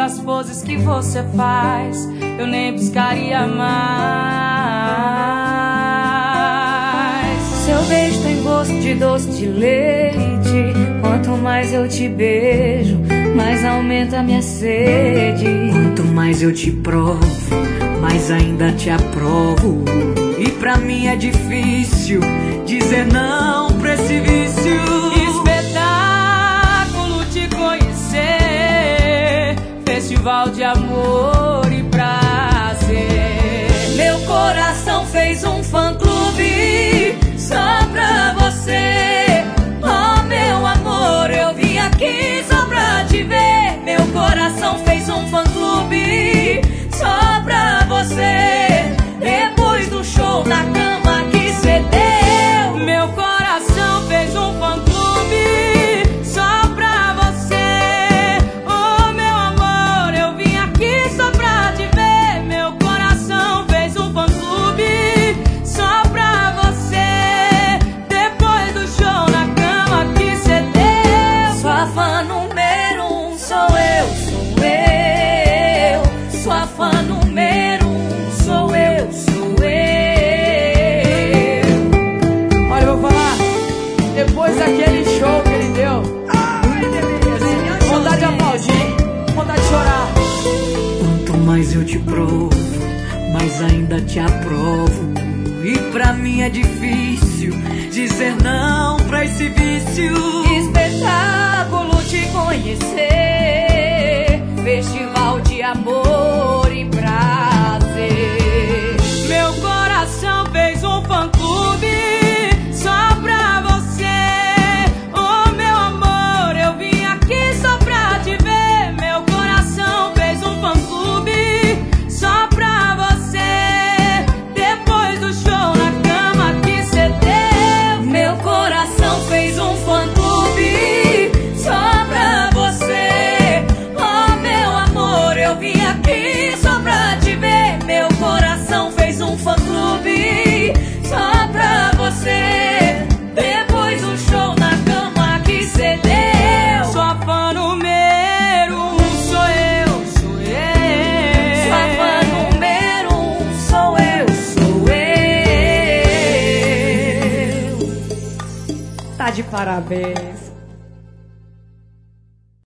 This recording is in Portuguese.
das poses que você faz, eu nem piscaria mais. Seu beijo tem gosto de doce de leite. Quanto mais eu te beijo, mais aumenta a minha sede. Quanto mais eu te provo, mais ainda te aprovo. E pra mim é difícil dizer não pra esse vício. Espetáculo te conhecer, festival de amor e prazer. Meu coração fez um fã-clube só pra você. Oh, meu amor, eu vim aqui só pra te ver. Meu coração fez um fã-clube só pra você. Depois do show na cama que cê deu, meu coração fez um fã-clube só pra você. Oh, meu amor, eu vim aqui só pra te ver. Meu coração fez um fã-clube só pra você. Depois do show na cama que cê deu. Sua fã número 1 sou eu, sou eu. Sua fã número 1 sou eu, sou eu. Olha, eu vou falar, depois daquele show que ele deu, vontade de aplaudir, vontade de chorar. Quanto mais eu te provo, mais ainda te aprovo. E pra mim é difícil dizer não pra esse vício. Espetáculo te conhecer, festival de amor e prazer. Meu coração fez um fã-clube só pra você. Oh, meu amor, eu vim aqui só pra te ver. Meu coração fez um fã-clube só pra você. Depois do show na cama que cê deu, meu coração fez um fã-clube só pra você. Oh, meu amor, eu vim aqui só pra te ver. Meu coração fez um fã-clube só pra você. Depois do show na cama que cê deu, sua fã número 1 sou eu, sou eu. Sua fã número 1 sou eu, sou eu. Tá de parabéns.